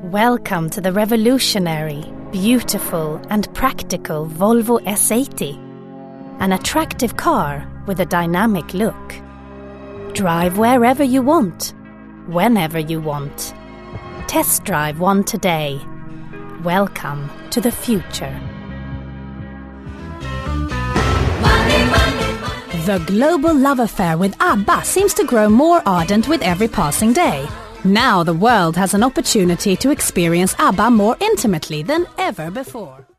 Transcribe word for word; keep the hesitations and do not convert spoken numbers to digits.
Welcome to the revolutionary, beautiful and practical Volvo S eighty. An attractive car with a dynamic look. Drive wherever you want, whenever you want. Test drive one today. Welcome to the future. The global love affair with ABBA seems to grow more ardent with every passing day. Now the world has an opportunity to experience ABBA more intimately than ever before.